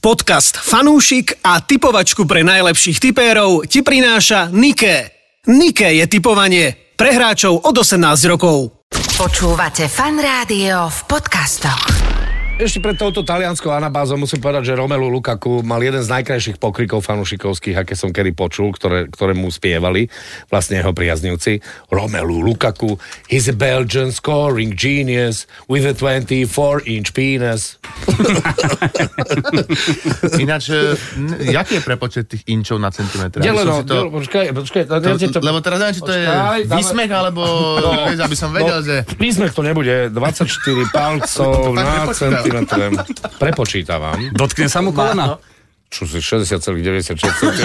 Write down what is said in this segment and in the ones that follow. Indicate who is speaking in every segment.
Speaker 1: Podcast Fanúšik a tipovačku pre najlepších tipérov ti prináša Niké. Niké je tipovanie pre hráčov od 18 rokov.
Speaker 2: Počúvate Fan Rádio v podcastoch.
Speaker 3: Ešte pred touto talianskou anabázou musím povedať, že Romelu Lukaku mal jeden z najkrajších pokrikov fanúšikovských, aké som kedy počul, ktoré mu spievali vlastne jeho priaznivci. Romelu Lukaku, he's a Belgian scoring genius with a 24-inch penis.
Speaker 4: Ináč, jaký je prepočet tých inčov na centimetre?
Speaker 3: Počkaj.
Speaker 4: Lebo teraz neviem, či to je výsmech, alebo aby som vedel, že...
Speaker 3: Výsmech to nebude, 24 palcov na centimetre. Prepočítavam.
Speaker 5: Dotkne sa mu kolena?
Speaker 3: Čo si 60,96 cm.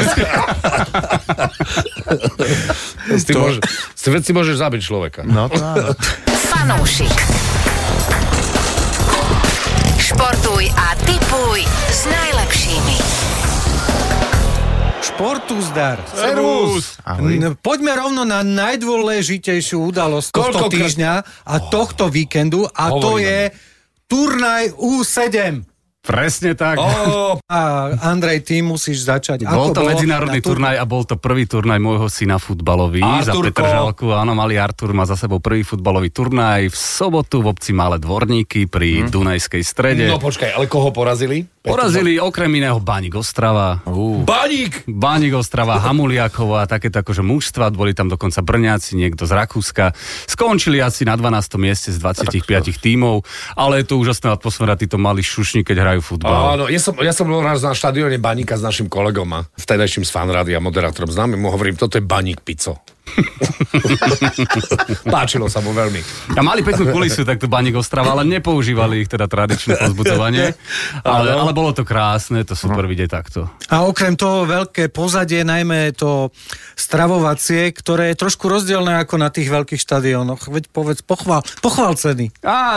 Speaker 3: Z veci môžeš zabiť človeka.
Speaker 4: No to áno.
Speaker 2: Fanúšik. Športuj a tipuj s najlepšími.
Speaker 6: Športu zdar.
Speaker 3: Servus.
Speaker 6: Poďme rovno na najdôležitejšiu udalosť tohto týždňa a tohto víkendu a to je turnaj U7.
Speaker 5: Presne tak.
Speaker 6: A Andrej, ty musíš začať.
Speaker 5: Bol to medzinárodný turnaj a bol to prvý turnaj môjho syna futbalový za Petržalku. Áno, malý Artur má za sebou prvý futbalový turnaj v sobotu v obci Malé Dvorníky pri Dunajskej strede.
Speaker 3: No počkaj, ale koho porazili?
Speaker 5: Porazili okrem iného Baník Ostrava. Baník Ostrava, Hamuliakov a takéto akože mužstva. Boli tam dokonca Brňáci, niekto z Rakúska. Skončili asi na 12. mieste z 25 tímov, ale je to úžasná atmosféra, títo malí šušni, keď hrajú futbal.
Speaker 3: Áno, ja som bol raz na štadióne Baníka s našim kolegom a vtedajším z Fan Rádia moderátorom známym mu hovorím, toto je Baník Pico. Páčilo sa mu veľmi.
Speaker 5: A mali peknú kulisu, takto Baník Ostrava, ale nepoužívali ich teda tradičné povzbudzovanie. Ale bolo to krásne, to super vidieť takto.
Speaker 6: A okrem toho veľké pozadie, najmä to stravovacie, ktoré je trošku rozdielne ako na tých veľkých štadiónoch. Veď povedz, pochvál ceny.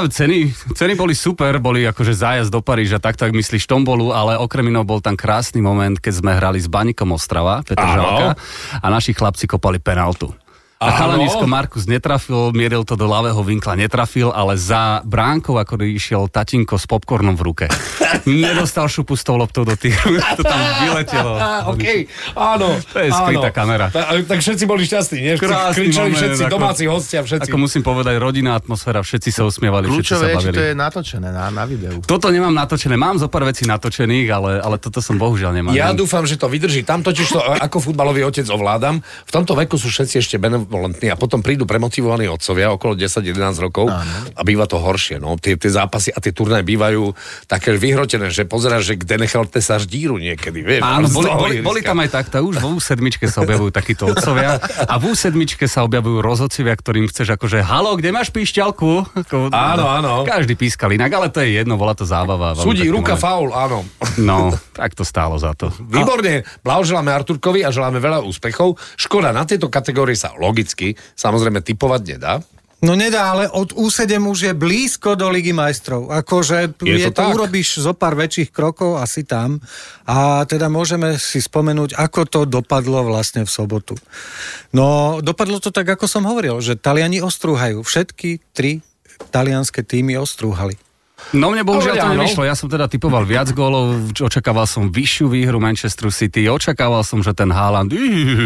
Speaker 5: Ceny boli super, boli akože zájazd do Paríža, takto ak myslíš Tombolu, ale okrem iného bol tam krásny moment, keď sme hrali s Baníkom Ostrava, Petržalka, a naši chlapci kopali penáltu. A chalanisko Markus netrafil, mieril to do ľavého vinkla, netrafil, ale za bránkou, ako išiel tatínko s popcornom v ruke. Nedostal šupu s tou loptou do tých rúk, to tam vyletelo.
Speaker 3: Okej, áno.
Speaker 5: To je skrytá kamera.
Speaker 3: Tak všetci boli šťastní, nie? Kričali všetci, domáci hostia, všetci.
Speaker 5: Ako musím povedať, rodinná atmosféra, všetci sa usmievali, všetci sa bavili.
Speaker 4: Kľúčové je, či to je natočené na videu.
Speaker 5: Toto nemám natočené, mám zo pár vecí natočených, ale toto som bohužiaľ nemám.
Speaker 3: Ja dúfam, že to vydrží. Tam totiž to, ako futbalový otec ovládam, v tomto veku sú všetci ešte benevolentní a potom prídu premotivovaní otcovia okolo 10-11 rokov a býva to horšie. No. Tie zápasy a tie turnaje bývajú také vyhrotené, že pozeráš, že kde nechal tesář díru niekedy. Vieš,
Speaker 5: áno, boli tam aj takto. Už v U7 sa objavujú takíto otcovia a v U7 sa objavujú rozhodcovia, ktorým chceš akože halo, kde máš píšťalku?
Speaker 3: Áno.
Speaker 5: Každý pískal inak, ale to je jedno, bola to zábava.
Speaker 3: Súdi, ruka, faul, áno.
Speaker 5: No, tak to stálo za to.
Speaker 3: Výborne, blahoželáme Arturkovi a želáme veľa úspechov. Škoda, na tejto kategórii sa logicky samozrejme tipovať nedá.
Speaker 6: No nedá, ale od U7 už je blízko do Ligy majstrov. Akože urobíš zo pár väčších krokov asi tam a teda môžeme si spomenúť, ako to dopadlo vlastne v sobotu. No, dopadlo to tak, ako som hovoril, že Taliani ostrúhajú. Všetky 3 talianske týmy ostrúhali.
Speaker 5: No mne bohužiaľ to nevyšlo, ja som teda typoval viac gólov, očakával som vyššiu výhru Manchesteru City, očakával som, že ten Haaland,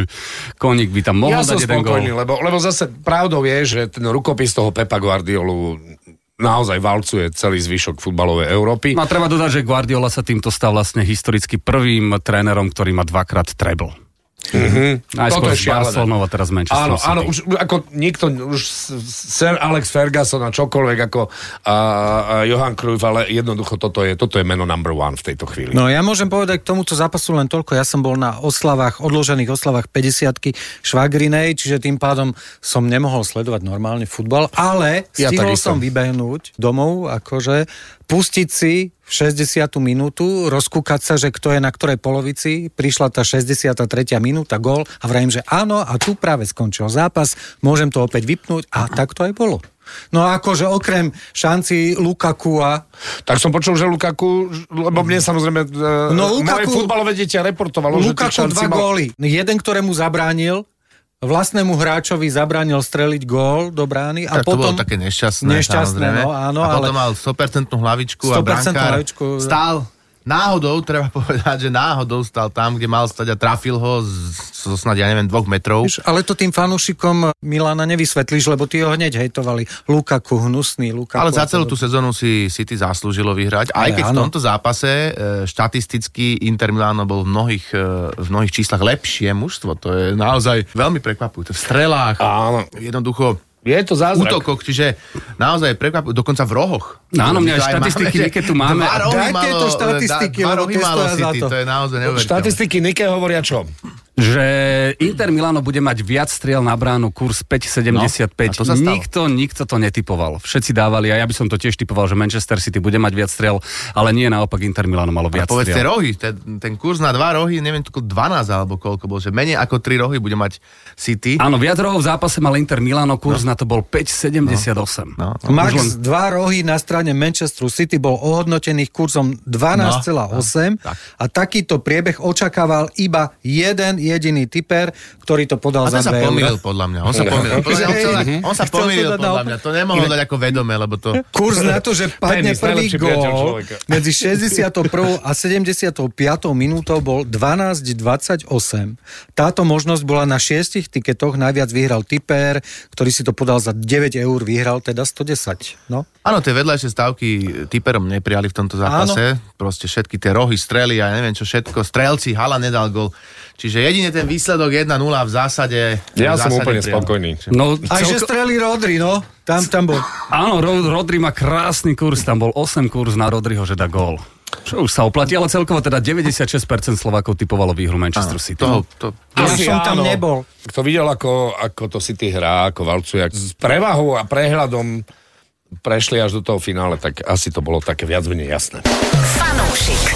Speaker 5: koník by tam mohol dať jeden gól.
Speaker 3: Lebo zase pravdou je, že ten rukopis toho Pepa Guardiolu naozaj valcuje celý zvyšok futbalovej Európy.
Speaker 5: No a treba dodať, že Guardiola sa týmto stal vlastne historicky prvým trénerom, ktorý má 2-krát treble. Najskôr z Barcelonov a teraz Manchester City.
Speaker 3: Áno, už ako niekto, už Sir Alex Ferguson a čokoľvek ako Johan Cruyff, ale jednoducho toto je meno number one v tejto chvíli.
Speaker 6: No ja môžem povedať k tomuto zápasu len toľko, ja som bol na odložených oslavách 50-ky švagrinej, čiže tým pádom som nemohol sledovať normálne futbal, ale stihol som vybehnúť domov, akože pustiť si v 60. minútu, rozkúkať sa, že kto je na ktorej polovici, prišla tá 63. minúta, gól a vrajím, že áno, a tu práve skončil zápas, môžem to opäť vypnúť a tak to aj bolo. No akože okrem šanci Lukaku a...
Speaker 3: Tak som počul, že Lukaku, lebo mne samozrejme moje futbalové dieťa reportovalo,
Speaker 6: Lukaku že 2 góly. Jeden, ktorému zabránil, vlastnému hráčovi zabránil streliť gól do brány a
Speaker 4: tak
Speaker 6: potom...
Speaker 4: to bolo také nešťastné
Speaker 6: no, áno,
Speaker 4: a potom mal 100% hlavičku a brankár stál náhodou, treba povedať, že náhodou stal tam, kde mal stať a trafil ho zo snad, 2 metrov.
Speaker 6: Ale to tým fanúšikom Milana nevysvetlíš, lebo tí ho hneď hejtovali. Lukaku, hnusný Lukaku.
Speaker 4: Ale za celú tú sezónu si City zaslúžilo vyhrať. Aj keď v tomto zápase štatisticky Inter Milano bol v mnohých číslach lepšie mužstvo. To je naozaj veľmi prekvapujúce. V strelách, jednoducho
Speaker 3: je to zázrak.
Speaker 4: Útokoch, čiže naozaj prekvapujúce, dokonca v rohoch.
Speaker 5: Áno, mňa štatistiky Nike tu máme.
Speaker 6: Dajte to štatistiky, lebo to stoja za to.
Speaker 4: To je naozaj neuveriteľné.
Speaker 3: Štatistiky Nike hovoria čo?
Speaker 5: Že Inter Milano bude mať viac striel na bránu, kurz 5,75. Nikto to netypoval. Všetci dávali, a ja by som to tiež typoval, že Manchester City bude mať viac striel, ale nie naopak Inter Milano malo viac striel.
Speaker 4: Povedzte rohy, ten kurz na 2 rohy, neviem, 12 alebo koľko bol, že menej ako 3 rohy bude mať City.
Speaker 5: Áno, viac rohov v zápase mal Inter Milano, kurz na to bol 5,78.
Speaker 6: Max 2 rohy na strane Manchesteru City bol ohodnotených kurzom 12,8 a takýto priebeh očakával iba jeden jediný typer, ktorý to podal za 2
Speaker 4: €. On sa pomýlil podľa mňa. On sa pomýlil podľa mňa. To nemohol dať ako vedome, lebo to...
Speaker 6: Kurz na to, že padne prvý gól medzi 61. a 75. minútou bol 12,28. Táto možnosť bola na 6 tiketoch. Najviac vyhral typer, ktorý si to podal za 9 €, vyhral teda 110. No.
Speaker 4: Áno, tie vedľajšie stávky typerom neprijali v tomto zápase. Áno. Proste všetky tie rohy, strely a neviem čo všetko. Strelci, Hala nedal gól. Čiže jedine ten výsledok 1-0 v zásade...
Speaker 3: Ja som úplne spokojný.
Speaker 6: No, aj že strelí Rodri, no. Tam bol.
Speaker 5: Áno, Rodri má krásny kurz, tam bol 8 kurz na Rodriho, že dá gól. Čo už sa oplatí, ale celkovo teda 96% Slovákov typovalo výhru Manchester City.
Speaker 6: Ja som tam nebol.
Speaker 3: Kto videl, ako to City hrá, ako valcuje, s prevahou a prehľadom prešli až do toho finále, tak asi to bolo také viac menej jasné.
Speaker 2: Fanúšik.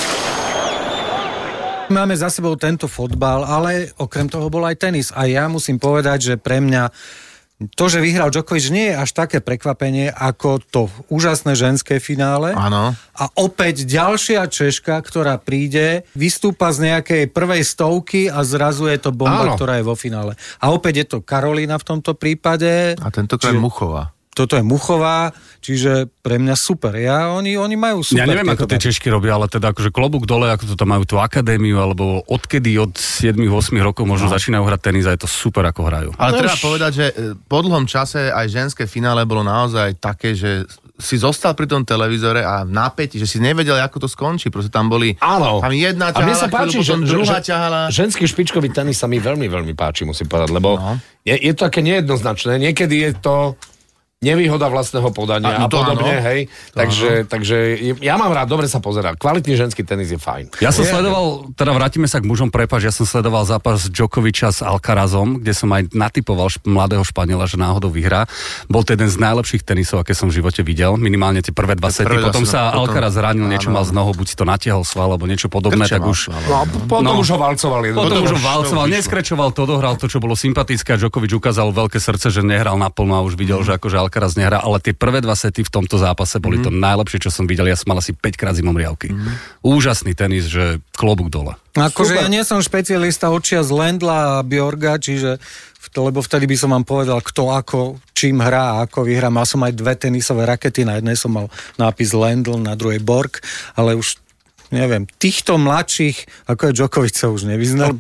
Speaker 6: Máme za sebou tento fotbal, ale okrem toho bol aj tenis. A ja musím povedať, že pre mňa to, že vyhral Djokovic, nie je až také prekvapenie, ako to úžasné ženské finále.
Speaker 4: Áno.
Speaker 6: A opäť ďalšia Češka, ktorá príde, vystúpa z nejakej prvej stovky a zrazu je to bomba, ktorá je vo finále. A opäť je to Karolína v tomto prípade.
Speaker 4: A tentokrát Muchová.
Speaker 6: Toto je Muchová, čiže pre mňa super. Oni majú super.
Speaker 5: Ja neviem, ako tie Češky robia, ale teda akože klobúk dole, ako to tam majú tú akadémiu, alebo odkedy od 7-8 rokov možno začínajú hrať tenis a je to super, ako hrajú.
Speaker 4: Ale treba povedať, že po dlhom čase aj ženské finále bolo naozaj také, že si zostal pri tom televízore a v napätí, že si nevedel, ako to skončí. Proste tam boli...
Speaker 3: Áno.
Speaker 4: Tam jedna ťahala,
Speaker 3: a mne sa páči,
Speaker 4: potom druhá ťahala.
Speaker 3: Ženský špičkový tenis sa mi veľmi, veľmi páči, musím povedať, lebo je to také nejednoznačné. Niekedy je to nevýhoda vlastného podania a podobne, hej. Takže ja mám rád, dobre sa pozerať. Kvalitný ženský tenis je fajn.
Speaker 5: Ja som sledoval, teda vrátime sa k mužom, prepáč, ja som sledoval zápas Djokoviča s Alcarazom, kde som aj natypoval mladého Španiela, že náhodou vyhrá. Bol to jeden z najlepších tenisov, aké som v živote videl. Minimálne tie prvé 2 sety. Potom sa Alcaraz zranil, niečo mal z nohou, buď si to natiahol sval, alebo niečo podobné, tak už...
Speaker 3: Potom už ho valcoval.
Speaker 5: Potom už ho valcoval, neskrečoval to, dohral to, čo bolo sympatické. Djokovič ukázal veľké srdce, že nehral naplno a už videl, že akože Alcaraz nehrá, ale tie prvé 2 sety v tomto zápase boli to najlepšie, čo som videl. Ja som mal asi 5-krát zimomriavky. Úžasný tenis, že klobúk dole.
Speaker 6: Akože ja nie som špecialista očia z Lendla a Bjorga, čiže lebo vtedy by som vám povedal, kto ako, čím hrá a ako vyhrá. Mal som aj 2 tenisové rakety, na jednej som mal nápis Lendl, na druhej Borg, ale už neviem, týchto mladších, ako je Djokovic, sa už nevyznal.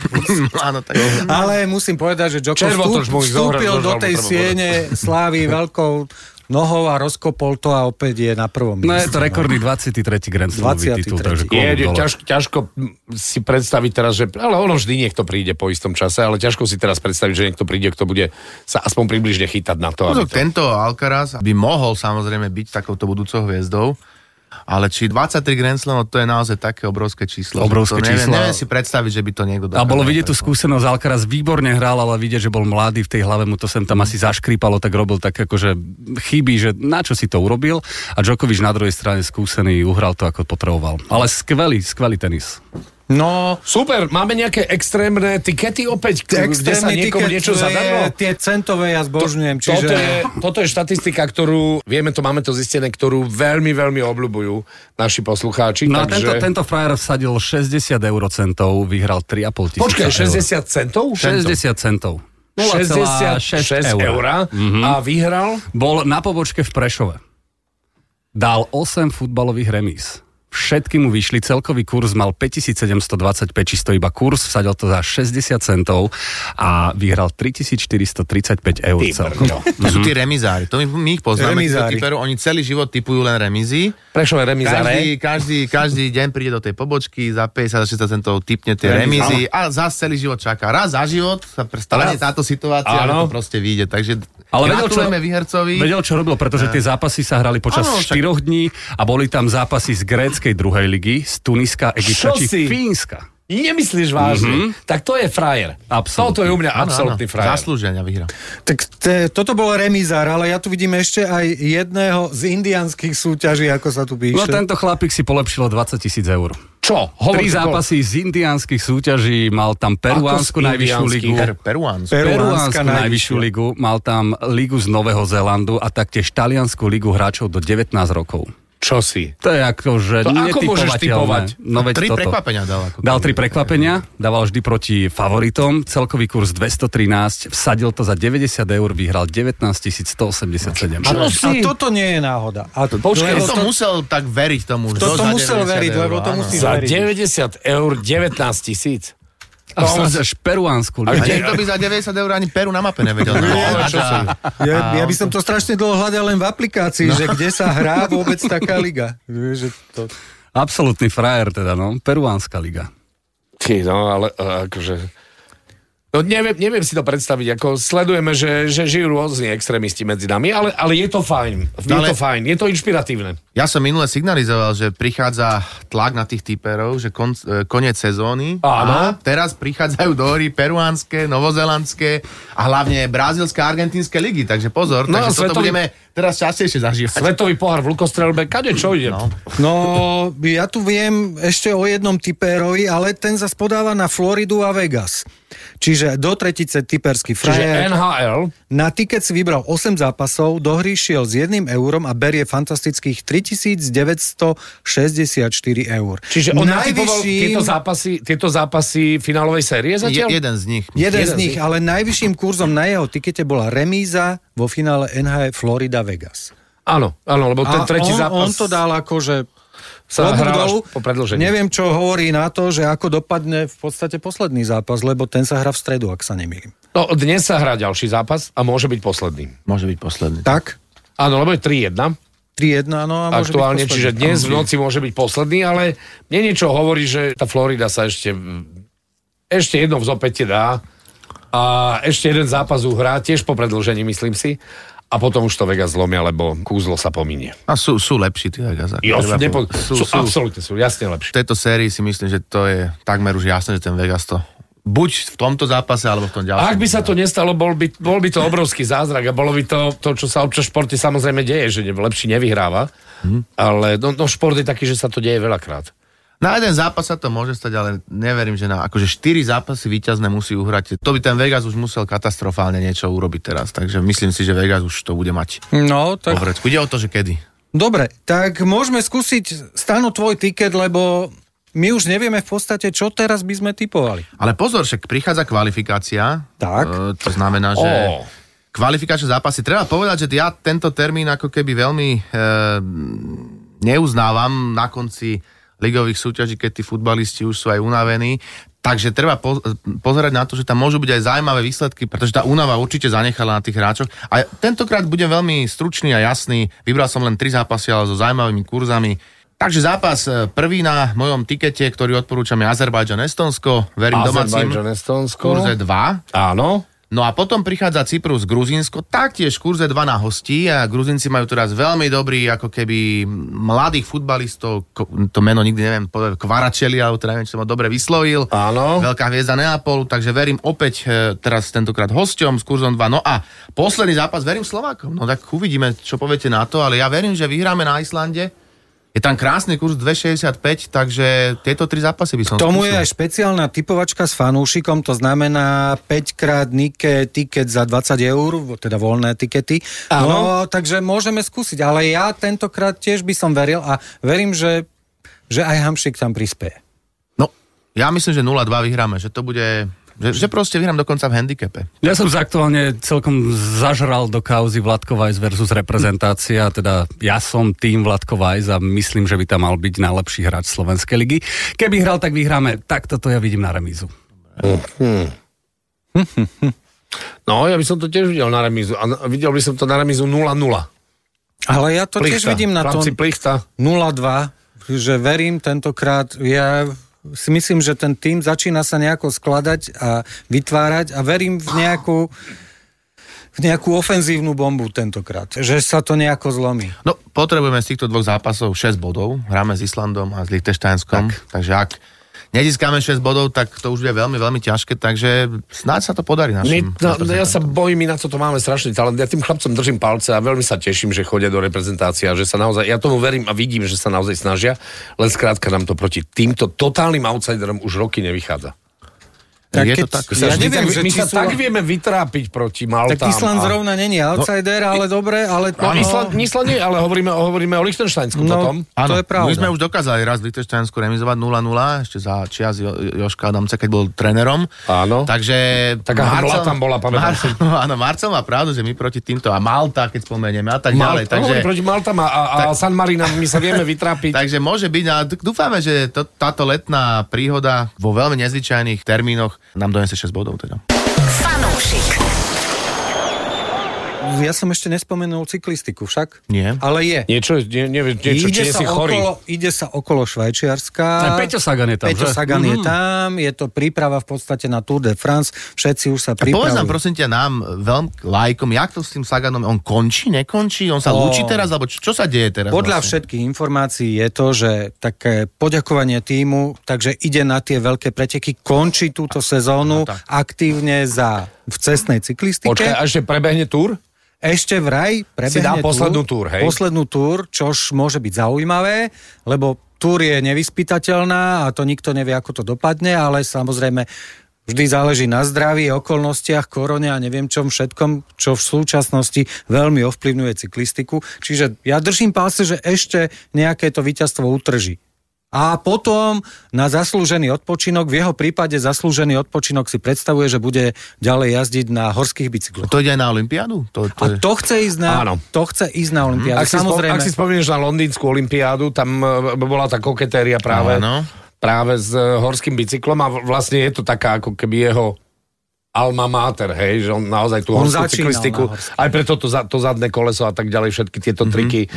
Speaker 6: Ale musím povedať, že Djokovic vstúpil do tej siene slávy veľkou nohou a rozkopol to a opäť je na prvom mieste.
Speaker 5: No je to rekordný 23. Grand Slamový titul.
Speaker 3: Ťažko si predstaviť teraz, že ale ono vždy niekto príde po istom čase, ale ťažko si teraz predstaviť, že niekto príde, kto bude sa aspoň približne chytať na to.
Speaker 4: Tento Alcaraz by mohol samozrejme byť takouto budúcou hviezdou, ale či 23 Grand Slamov, to je naozaj také obrovské číslo. Neviem si predstaviť, že by to niekto dokázal.
Speaker 5: A bolo vidieť tú skúsenosť, Alcaraz výborne hral, ale vidieť, že bol mladý v tej hlave, mu to sem tam asi zaškrípalo, tak robil tak akože chyby, že na čo si to urobil, a Djokovic na druhej strane skúsený, uhral to ako potreboval. Ale skvelý tenis.
Speaker 6: No,
Speaker 3: super, máme nejaké extrémne tikety opäť, kde sa niekomu niečo zadarilo?
Speaker 6: Tie centové ja zbožňujem, čiže...
Speaker 3: Toto je štatistika, ktorú, máme to zistené, ktorú veľmi, veľmi obľúbujú naši poslucháči.
Speaker 5: No takže... tento frajer vsadil 60 eurocentov, vyhral 3,5 tisíca.
Speaker 3: Počkaj, 60 centov?
Speaker 5: 60 centov.
Speaker 3: 66 eur a vyhral?
Speaker 5: Bol na pobočke v Prešove. Dal 8 futbalových remíz. Všetky mu vyšli, celkový kurz mal 5725, čisto iba kurz, vsadil to za 60 centov a vyhral 3435 eur celkom.
Speaker 4: To sú tí remizári, to my ich poznáme, oni celý život tipujú len remízy.
Speaker 3: Prešové remizáre.
Speaker 4: Každý deň príde do tej pobočky, za 50-60 centov tipne tie remízy a zase celý život čaká. Raz za život sa stane táto situácia, ale to proste vyjde. Takže
Speaker 5: ale
Speaker 4: gratulujeme výhercovi.
Speaker 5: Vedel, čo robil, pretože tie zápasy sa hrali počas 4 dní a boli tam zápasy z gréckej druhej ligy, z Tuniska, Egypta či Fínska.
Speaker 3: Nemyslíš vážne? Tak to je frajer.
Speaker 5: Absolutne.
Speaker 3: To je u mňa absolútny frajer.
Speaker 4: Zaslúženia vyhra.
Speaker 6: Tak toto bol remizár, ale ja tu vidím ešte aj jedného z indiánskych súťaží, ako sa tu píše.
Speaker 5: No tento chlapík si polepšilo 20 000 eur.
Speaker 3: Čo?
Speaker 5: 3 zápasy z indiánskych súťaží, mal tam peruánsku najvyššiu ligu. Peruánsku najvyššiu ligu, mal tam ligu z Nového Zélandu a taktiež taliansku ligu hráčov do 19 rokov.
Speaker 3: Čo si?
Speaker 5: To je akože netypovateľné. No,
Speaker 4: 3 prekvapenia dal.
Speaker 5: Dal 3 prekvapenia, dával vždy proti favoritom, celkový kurz 213, vsadil to za 90 eur, vyhral 19 187.
Speaker 6: A toto nie je náhoda.
Speaker 4: Počkaj, to musel tak veriť tomu.
Speaker 6: Toto musel veriť, lebo to musí veriť.
Speaker 3: Za 90 eur 19 000.
Speaker 5: A vsadzaš peruánsku ligu.
Speaker 4: A niekto by za 90 eur ani Peru na mape nevedel.
Speaker 6: Ja by som to strašne dlho hľadal len v aplikácii, že kde sa hrá vôbec taká liga.
Speaker 5: Absolutný frajer teda, no. Peruánska liga.
Speaker 3: Ale akože... No neviem si to predstaviť, ako sledujeme, že žijú rôzni extrémisti medzi nami, ale je to fajn. Je to inšpiratívne.
Speaker 4: Ja som minule signalizoval, že prichádza tlak na tých typerov, že koniec sezóny.
Speaker 3: Áno.
Speaker 4: A teraz prichádzajú do hry peruánske, novozelandské a hlavne brazílske a argentínske ligy, takže pozor, takže toto budeme teraz častejšie zažívať.
Speaker 3: Svetový pohár v lukostrelbe, kade čo ide?
Speaker 6: No, ja tu viem ešte o jednom tipérovi, ale ten zas podáva na Floridu a Vegas. Čiže do tretice typerský frajer.
Speaker 3: Čiže NHL.
Speaker 6: Na tiket si vybral 8 zápasov, do hry šiel s 1 eurom a berie fantastických 3964 eur.
Speaker 3: Čiže on natipoval tieto zápasy finálovej série zatiaľ?
Speaker 4: Jeden z nich.
Speaker 6: Jeden z nich, ale najvyšším kurzom na jeho tikete bola remíza vo finále NHL Florida Vegas.
Speaker 3: Áno, lebo ten tretí zápas...
Speaker 6: On to dal akože...
Speaker 3: sa hral po predĺžení.
Speaker 6: Neviem, čo hovorí na to, že ako dopadne v podstate posledný zápas, lebo ten sa hrá v stredu, ak sa nemýlim.
Speaker 3: No, dnes sa hrá ďalší zápas a môže byť posledný.
Speaker 4: Môže byť posledný.
Speaker 6: Tak?
Speaker 3: Áno, lebo je 3-1.
Speaker 6: 3-1, áno, a môže
Speaker 3: aktuálne,
Speaker 6: byť posledný.
Speaker 3: Čiže dnes v noci môže byť posledný, ale mne niečo hovorí, že tá Florida sa ešte jedno v zopete dá a ešte jeden zápas uhrá, tiež po predĺžení, myslím si. A potom už to Vegas zlomia, lebo kúzlo sa pominie.
Speaker 4: A sú lepší tí Vegas.
Speaker 3: Absolútne sú jasne lepší.
Speaker 4: V tejto sérii si myslím, že to je takmer už jasné, že ten Vegas to buď v tomto zápase, alebo v tom ďalšom.
Speaker 3: Ak by sa to nestalo, bol by to obrovský zázrak a bolo by to čo sa občas v športe samozrejme deje, že lepší nevyhráva, ale šport je taký, že sa to deje veľakrát.
Speaker 4: Na jeden zápas sa to môže stať, ale neverím, že na akože 4 zápasy víťazné musí uhrať. To by ten Vegas už musel katastrofálne niečo urobiť teraz, takže myslím si, že Vegas už to bude mať.
Speaker 6: No, tak...
Speaker 4: Ide o to, že kedy.
Speaker 6: Dobre, tak môžeme skúsiť Stano tvoj tiket, lebo my už nevieme v podstate, čo teraz by sme tipovali.
Speaker 4: Ale pozor, však prichádza kvalifikácia.
Speaker 6: Tak.
Speaker 4: To znamená, že kvalifikačné zápasy. Treba povedať, že ja tento termín ako keby veľmi neuznávam na konci ligových súťaží, keď tí futbalisti už sú aj unavení. Takže treba pozerať na to, že tam môžu byť aj zaujímavé výsledky, pretože tá únava určite zanechala na tých hráčoch. A tentokrát budem veľmi stručný a jasný. Vybral som len 3 zápasy, ale so zaujímavými kurzami. Takže zápas prvý na mojom tikete, ktorý odporúčam, je Azerbajdžan-Estonsko. Verím domácim. Kurze 2.
Speaker 3: Áno.
Speaker 4: No a potom prichádza Cyprus, Gruzínsko, taktiež kurze 2 na hostí a Gruzínci majú teraz veľmi dobrý, ako keby mladých futbalistov, to meno nikdy neviem povedať, Kvaračeli, alebo teda neviem, čo som ho dobre vyslovil.
Speaker 3: Áno.
Speaker 4: Veľká hviezda Neapolu, takže verím opäť teraz tentokrát hosťom s kurzom 2. No a posledný zápas verím Slovákom. No tak uvidíme, čo poviete na to, ale ja verím, že vyhráme na Islande. Je tam krásny kurz 2,65, takže tieto 3 zápasy by som
Speaker 6: skúsil. Tomu je aj špeciálna typovačka s fanúšikom, to znamená 5x Nike tiket za 20 eur, teda voľné tikety. No, takže môžeme skúsiť, ale ja tentokrát tiež by som veril a verím, že aj Hamšik tam prispieje.
Speaker 4: No, ja myslím, že 0-2 vyhráme, že to bude Že proste vyhrám dokonca v handicape.
Speaker 5: Ja som aktuálne celkom zažral do kauzy Vlatko Vajs versus reprezentácia, teda ja som tým Vlatko Vajs a myslím, že by tam mal byť najlepší hráč Slovenskej ligy. Keby hral, tak vyhráme. Tak toto ja vidím na remízu.
Speaker 3: No, ja by som to tiež videl na remízu. A videl by som to na remízu 0-0.
Speaker 6: Ale ja to tiež vidím na tom 0-2, že verím tentokrát, ja si myslím, že ten tým začína sa nejako skladať a vytvárať a verím v nejakú ofenzívnu bombu tentokrát, že sa to nejako zlomí.
Speaker 4: No, potrebujeme z týchto dvoch zápasov 6 bodov, hráme s Islandom a s Liechtensteinskom, takže ak nezískame 6 bodov, tak to už je veľmi, veľmi ťažké, takže snáď sa to podarí našim.
Speaker 3: Ja sa bojím, my na toto máme strašný talent. Ja tým chlapcom držím palce a veľmi sa teším, že chodia do reprezentácie a že sa naozaj, ja tomu verím a vidím, že sa naozaj snažia, len skrátka nám to proti týmto totálnym outsiderom už roky nevychádza.
Speaker 6: Tak
Speaker 4: je
Speaker 6: keď,
Speaker 4: to tak.
Speaker 6: ja neviem, že
Speaker 3: my sa tak vieme vytrápiť proti Maltám.
Speaker 6: Tak Island zrovna není outsider, ale dobre, ale...
Speaker 3: Island nie, ale hovoríme o Liechtensteinsku potom.
Speaker 6: To je pravda.
Speaker 4: My sme už dokázali raz v Liechtensteinsku remizovať 0-0, ešte za čias Jožka Adamca, keď bol trénerom.
Speaker 3: Áno.
Speaker 4: Takže...
Speaker 3: Taká hmla tam bola, pamätám si.
Speaker 4: Áno, Marcel má pravdu, že my proti týmto, a Malta, keď spomenieme, a tak ďalej. Takže
Speaker 3: proti Maltám a San Marino my sa vieme vytrápiť.
Speaker 4: Takže môže byť, a dúfame, že táto letná príhoda vo veľmi nezvyčajných termínoch nám donesie 6 bodov teda.
Speaker 2: Fanúšik.
Speaker 6: Ja som ešte nespomenul cyklistiku však.
Speaker 4: Nie.
Speaker 6: Ale je.
Speaker 3: Niečo či si chorý.
Speaker 6: Ide sa okolo Švajčiarska.
Speaker 5: Peťo Sagan je tam,
Speaker 6: Peťo Sagan je tam, je to príprava v podstate na Tour de France. Všetci už sa pripravujú.
Speaker 4: Povedz nám, prosím ťa, nám, veľmi lajkom, jak to s tým Saganom, on končí, nekončí? On sa lúči teraz, alebo čo sa deje teraz?
Speaker 6: Podľa všetkých informácií je to, že také poďakovanie týmu, takže ide na tie veľké preteky, končí túto sezónu aktívne v cestnej cyklistike.
Speaker 3: Počkaj, a ešte prebehne Tour?
Speaker 6: Ešte vraj prebehne
Speaker 3: si dá poslednú túr, hej?
Speaker 6: Poslednú túr, čož môže byť zaujímavé, lebo túr je nevyspytateľná a to nikto nevie, ako to dopadne, ale samozrejme vždy záleží na zdraví, okolnostiach, korone a neviem čom všetkom, čo v súčasnosti veľmi ovplyvňuje cyklistiku. Čiže ja držím palce, že ešte nejaké to víťazstvo utrží. A potom na zaslúžený odpočinok, v jeho prípade zaslúžený odpočinok si predstavuje, že bude ďalej jazdiť na horských bicykloch.
Speaker 4: To ide aj na olympiádu?
Speaker 6: A to chce ísť na olympiádu.
Speaker 3: Ak si spomínaš na londýnsku olympiádu, tam bola tá koketéria práve s horským bicyklom a vlastne je to taká ako keby jeho alma mater, hej, že on naozaj tú horskú cyklistiku, aj preto to zadné koleso a tak ďalej, všetky tieto triky,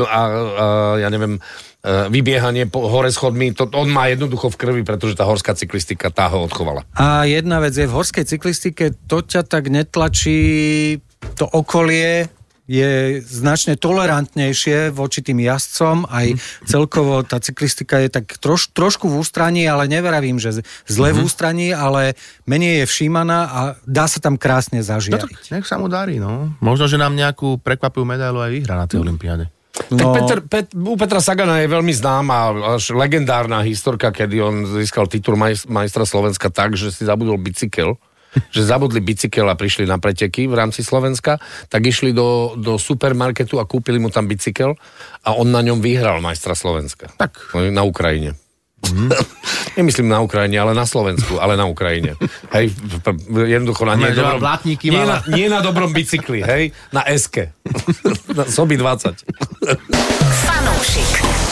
Speaker 3: ja neviem, vybiehanie hore schodmi, on má jednoducho v krvi, pretože tá horská cyklistika tá ho odchovala.
Speaker 6: A jedna vec je, v horskej cyklistike to ťa tak netlačí, to okolie je značne tolerantnejšie voči tým jazdcom, aj celkovo tá cyklistika je tak trošku v ústraní, ale neveravím, že zle v ústraní, ale menej je všímaná a dá sa tam krásne zažiariť.
Speaker 4: Nech sa mu darí, no. Možno, že nám nejakú prekvapivú medailu aj vyhrá na tej olympiáde.
Speaker 3: No. Tak u Petra Sagana je veľmi známa, až legendárna historka, kedy on získal titul majstra Slovenska tak, že si zabudol bicykel, že zabudli bicykel a prišli na preteky v rámci Slovenska, tak išli do supermarketu a kúpili mu tam bicykel a on na ňom vyhral majstra Slovenska. Tak. Na Ukrajine. Nemyslím na Ukrajine, ale na Slovensku, ale na Ukrajine. Hej, jednoducho na nie na dobrom bicykli, hej, na eske. Na Sobi 20.
Speaker 2: Fanúšik.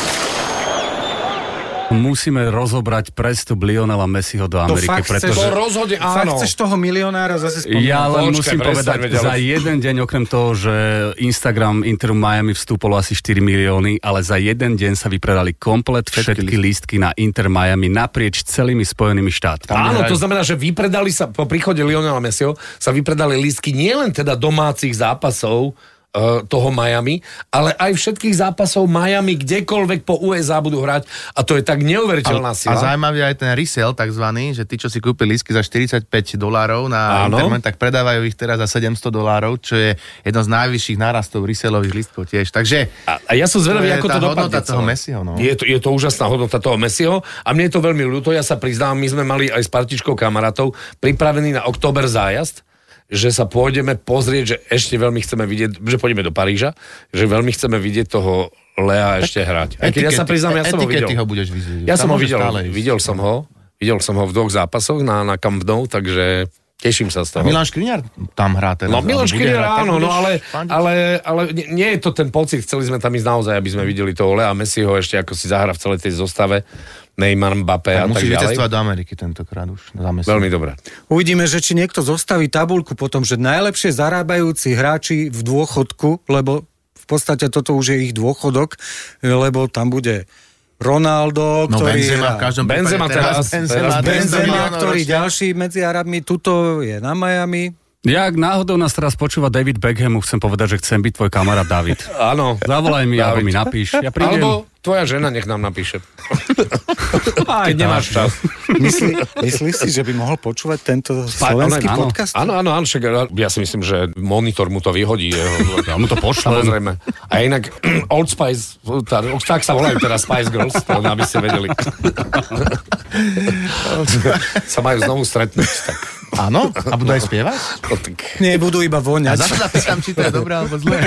Speaker 5: Musíme rozobrať prestup Lionela Messiho do Ameriky, pretože...
Speaker 3: To rozhodne, áno.
Speaker 6: Fakt chceš toho milionára zase spomínať?
Speaker 5: Ja len musím povedať, za jeden deň, okrem toho, že Instagram Interu Miami vstúpolo asi 4 milióny, ale za jeden deň sa vypredali komplet všetky lístky na Inter Miami naprieč celými Spojenými štátmi.
Speaker 3: Áno, to znamená, že vypredali sa, po príchode Lionela Messiho, sa vypredali lístky nielen teda domácich zápasov, toho Miami, ale aj všetkých zápasov Miami, kdekoľvek po USA budú hrať a to je tak neuveriteľná sila.
Speaker 4: A zaujímavý aj ten resell takzvaný, že tí, čo si kúpili lístky za $45 na internet, tak predávajú ich teraz za $700, čo je jedno z najvyšších nárastov resellových lístkov tiež. Takže
Speaker 3: a ja som zvedavý, ako to dopadne.
Speaker 4: Toho Messiho, no.
Speaker 3: Je to úžasná hodnota toho Messiho a mne je to veľmi ľúto, ja sa priznám, my sme mali aj s partičkou kamarátov pripravený na október zájazd, že sa pôjdeme pozrieť, že ešte veľmi chceme vidieť, že pôjdeme do Paríža, že veľmi chceme vidieť toho Lea ešte hrať. Aj keď ja sa priznám, ja som ho videl.
Speaker 4: Ho budeš vidieť.
Speaker 3: Ja som ho videl, videl som ho. Videl som ho v 2 zápasoch na Camp Nou, takže teším sa z toho.
Speaker 4: A Milan Škriňar tam hrá teraz.
Speaker 3: No Milan Škriňar áno, no ale nie je to ten pocit, chceli sme tam ísť naozaj, aby sme videli toho Lea Messiho ešte, ako si zahra v celej tej zostave, Neymar, Mbappé a tak ďalej.
Speaker 4: Musíš vycestovať do Ameriky tentokrát už.
Speaker 3: Veľmi dobré.
Speaker 6: Uvidíme, že či niekto zostaví tabuľku potom, že najlepšie zarábajúci hráči v dôchodku, lebo v podstate toto už je ich dôchodok, lebo tam bude Ronaldo, ktorý
Speaker 3: Benzema,
Speaker 6: ktorý ďalší medzi Arabmi, tuto je na Miami.
Speaker 5: Ja, ak náhodou nás teraz počúva David Beckham, chcem povedať, že chcem byť tvoj kamarát David.
Speaker 3: Áno.
Speaker 5: Zavolaj mi, alebo mi napíš. Ja prídem.
Speaker 3: Alebo tvoja žena nech nám napíše. Keď nemáš čas.
Speaker 6: Myslíš si, že by mohol počúvať tento slovenský podcast?
Speaker 3: Áno, ja si myslím, že monitor mu to vyhodí.
Speaker 5: Ja mu to pošlem.
Speaker 3: Samozrejme. A inak Old Spice, tak sa volajú teraz Spice Girls, to aby ste vedeli. Sa majú znovu stretnúť, tak...
Speaker 4: Áno? A budú aj spievať?
Speaker 6: Nie, budú iba voňať.
Speaker 4: A zase napísam, či to je dobré alebo zlé.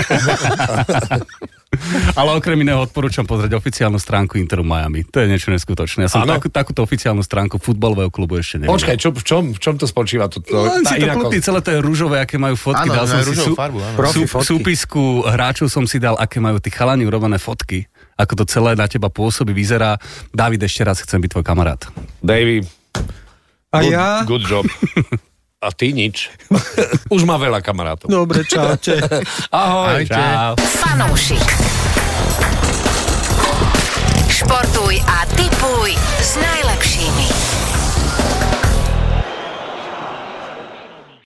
Speaker 5: Ale okrem iného odporúčam pozrieť oficiálnu stránku Interu Miami. To je niečo neskutočné. Ja som takúto oficiálnu stránku futbalového klubu ešte nevidel.
Speaker 3: Počkaj, v čom to spočíva?
Speaker 5: Si to klutý, celé to je rúžové, aké majú fotky.
Speaker 4: Áno,
Speaker 5: dal som si
Speaker 4: farbu,
Speaker 5: súpisku hráčov som si dal, aké majú tí chalani urobené fotky. Ako to celé na teba pôsobí, vyzerá. Dávid, ešte raz chcem byť tvoj kamarát.
Speaker 3: Davy, good job. A ty nič. Už má veľa kamarátov.
Speaker 6: Dobre, čaute.
Speaker 3: Ahoj.
Speaker 5: Čau.
Speaker 2: Fanúšik. Športuj a tipuj